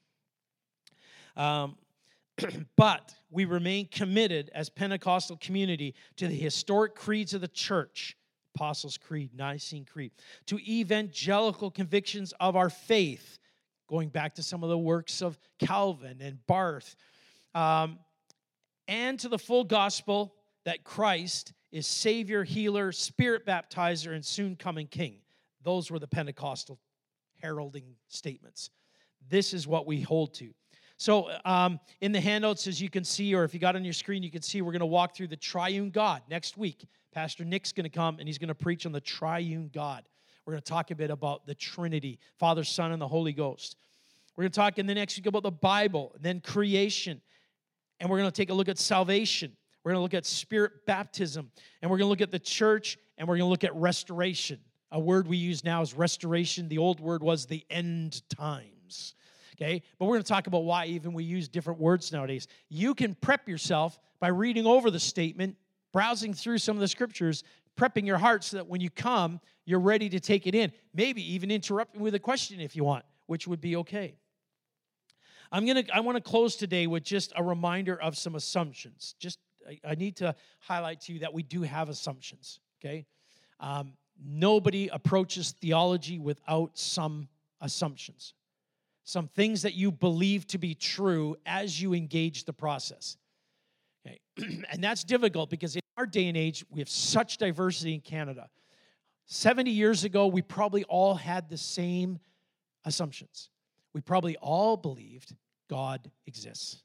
Um, but we remain committed as Pentecostal community to the historic creeds of the church, Apostles' Creed, Nicene Creed, to evangelical convictions of our faith, going back to some of the works of Calvin and Barth, um, and to the full gospel that Christ is Savior, Healer, Spirit Baptizer, and soon coming King. Those were the Pentecostal heralding statements. This is what we hold to. So um, in the handouts, as you can see, or if you got on your screen, you can see we're going to walk through the triune God next week. Pastor Nick's going to come, and he's going to preach on the triune God. We're going to talk a bit about the Trinity, Father, Son, and the Holy Ghost. We're going to talk in the next week about the Bible, and then creation, and we're going to take a look at salvation. We're going to look at Spirit baptism, and we're going to look at the church, and we're going to look at restoration. A word we use now is restoration. The old word was the end times. Okay, but we're going to talk about why even we use different words nowadays. You can prep yourself by reading over the statement, browsing through some of the scriptures, prepping your heart so that when you come, you're ready to take it in. Maybe even interrupting with a question if you want, which would be okay. I'm gonna. I want to close today with just a reminder of some assumptions. Just I, I need to highlight to you that we do have assumptions. Okay, um, nobody approaches theology without some assumptions. Some things that you believe to be true as you engage the process. Okay. And that's difficult because in our day and age, we have such diversity in Canada. seventy years ago, we probably all had the same assumptions. We probably all believed God exists.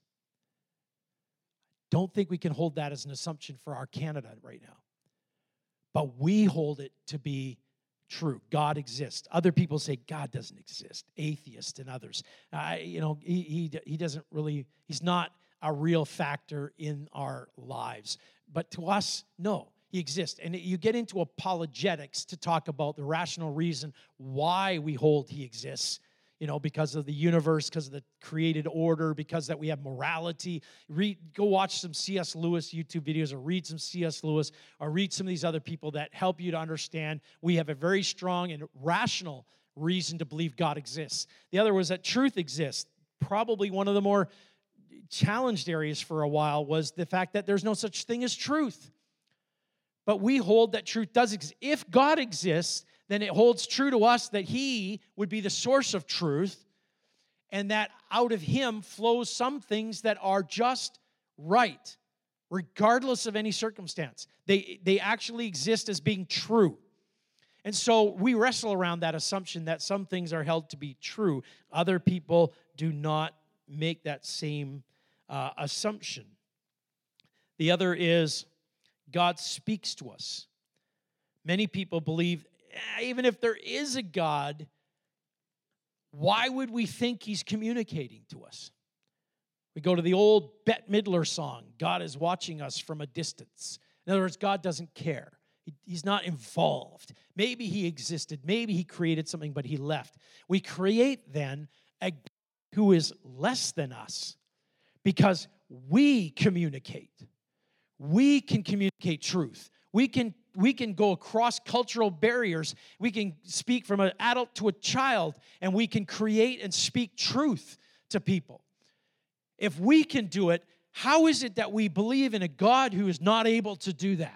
Don't think we can hold that as an assumption for our Canada right now. But we hold it to be true. God exists. Other people say God doesn't exist. Atheists and others. Uh, you know, he, he he doesn't really, he's not a real factor in our lives. But to us, no, he exists. And you get into apologetics to talk about the rational reason why we hold he exists. You know, because of the universe, because of the created order, because that we have morality. Read, go watch some C S Lewis YouTube videos or read some C S Lewis or read some of these other people that help you to understand we have a very strong and rational reason to believe God exists. The other was that truth exists. probably one of the more challenged areas for a while was the fact that there's no such thing as truth. But we hold that truth does exist. If God exists, then it holds true to us that He would be the source of truth, and that out of Him flows some things that are just right, regardless of any circumstance. They, they actually exist as being true. And so we wrestle around that assumption that some things are held to be true. Other people do not make that same uh, assumption. The other is God speaks to us. Many people believe, eh, even if there is a God, why would we think He's communicating to us? We go to the old Bette Midler song, God is watching us from a distance. In other words, God doesn't care. He's not involved. Maybe He existed. Maybe He created something, but He left. We create then a God who is less than us because we communicate. We can communicate truth. We can, we can go across cultural barriers. We can speak from an adult to a child, and we can create and speak truth to people. If we can do it, how is it that we believe in a God who is not able to do that?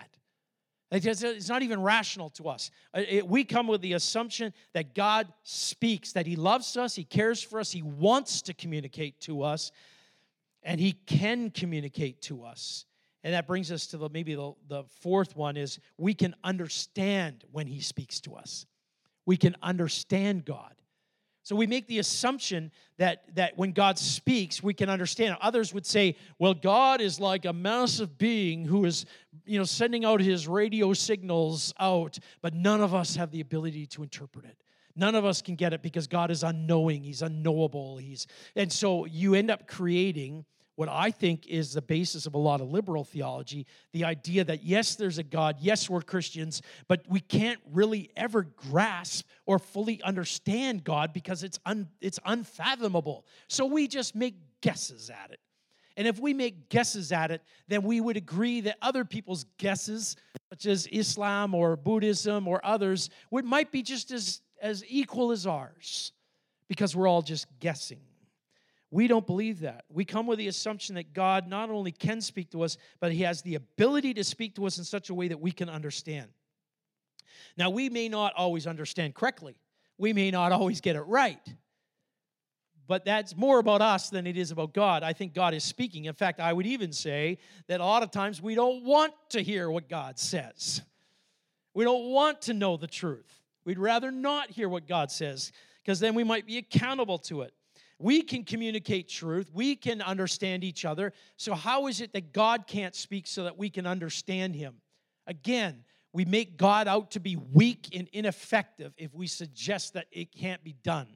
It's not even rational to us. We come with the assumption that God speaks, that He loves us, He cares for us, He wants to communicate to us, and He can communicate to us. And that brings us to the, maybe the, the fourth one is we can understand when He speaks to us. We can understand God. So we make the assumption that, that when God speaks, we can understand. Others would say, well, God is like a massive being who is, you know, sending out His radio signals out, but none of us have the ability to interpret it. None of us can get it because God is unknowing. He's unknowable. He's, and so you end up creating what I think is the basis of a lot of liberal theology, the idea that, yes, there's a God, yes, we're Christians, but we can't really ever grasp or fully understand God because it's un, it's unfathomable. So we just make guesses at it. And if we make guesses at it, then we would agree that other people's guesses, such as Islam or Buddhism or others, would might be just as, as equal as ours because we're all just guessing. We don't believe that. We come with the assumption that God not only can speak to us, but He has the ability to speak to us in such a way that we can understand. Now, we may not always understand correctly. We may not always get it right. But that's more about us than it is about God. I think God is speaking. In fact, I would even say that a lot of times we don't want to hear what God says. We don't want to know the truth. We'd rather not hear what God says because then we might be accountable to it. We can communicate truth. We can understand each other. So how is it that God can't speak so that we can understand Him? Again, we make God out to be weak and ineffective if we suggest that it can't be done.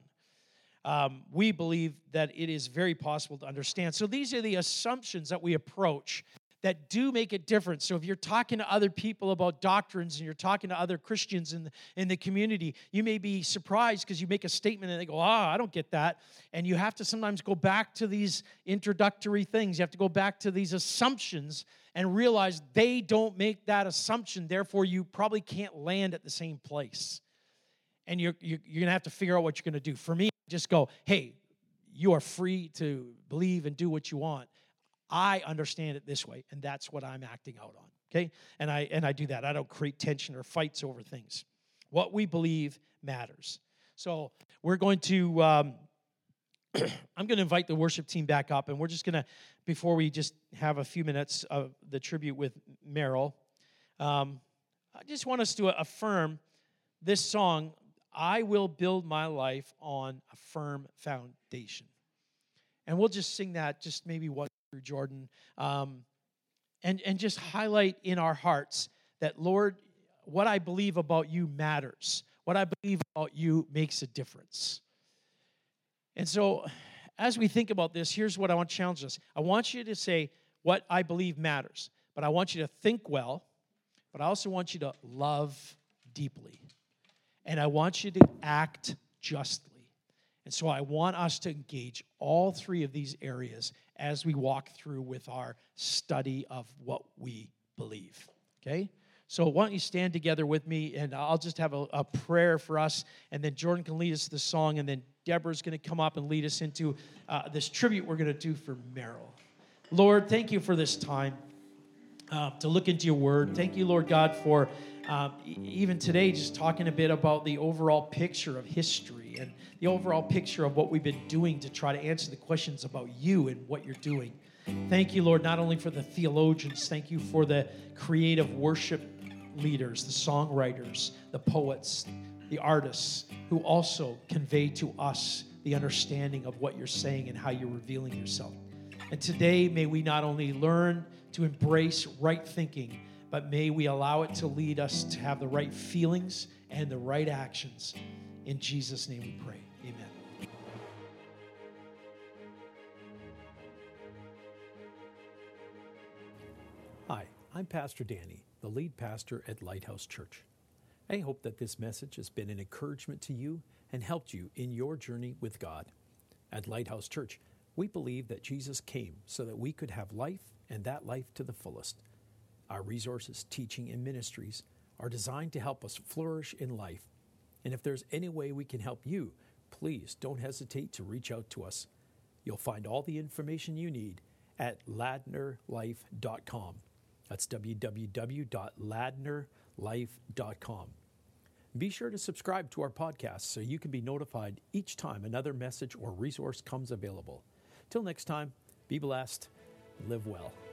Um, we believe that it is very possible to understand. So these are the assumptions that we approach that do make a difference. So if you're talking to other people about doctrines and you're talking to other Christians in the, in the community, you may be surprised because you make a statement and they go, ah, I don't get that. And you have to sometimes go back to these introductory things. You have to go back to these assumptions and realize they don't make that assumption. Therefore, you probably can't land at the same place. And you're, you're, you're going to have to figure out what you're going to do. For me, just go, hey, you are free to believe and do what you want. I understand it this way, and that's what I'm acting out on, okay? And I and I do that. I don't create tension or fights over things. What we believe matters. So we're going to, um, I'm going to invite the worship team back up, and we're just going to, before we just have a few minutes of the tribute with Merrill, um, I just want us to affirm this song, I will build my life on a firm foundation. And we'll just sing that just maybe one through Jordan, um, and, and just highlight in our hearts that, Lord, what I believe about you matters. What I believe about you makes a difference. And so as we think about this, here's what I want to challenge us. I want you to say what I believe matters, but I want you to think well, but I also want you to love deeply. And I want you to act justly. And so I want us to engage all three of these areas as we walk through with our study of what we believe, okay? So why don't you stand together with me, and I'll just have a, a prayer for us, and then Jordan can lead us to the song, and then Deborah's going to come up and lead us into uh, this tribute we're going to do for Merrill. Lord, thank you for this time uh, to look into your word. Thank you, Lord God, for uh, e- even today just talking a bit about the overall picture of history and the overall picture of what we've been doing to try to answer the questions about you and what you're doing. Thank you, Lord, not only for the theologians, thank you for the creative worship leaders, the songwriters, the poets, the artists, who also convey to us the understanding of what you're saying and how you're revealing yourself. And today, may we not only learn to embrace right thinking, but may we allow it to lead us to have the right feelings and the right actions. In Jesus' name we pray. Amen. Hi, I'm Pastor Danny, the lead pastor at Lighthouse Church. I hope that this message has been an encouragement to you and helped you in your journey with God. At Lighthouse Church, we believe that Jesus came so that we could have life and that life to the fullest. Our resources, teaching, and ministries are designed to help us flourish in life. And if there's any way we can help you, please don't hesitate to reach out to us. You'll find all the information you need at ladner life dot com. That's w w w dot ladner life dot com. Be sure to subscribe to our podcast so you can be notified each time another message or resource comes available. Till next time, be blessed, live well.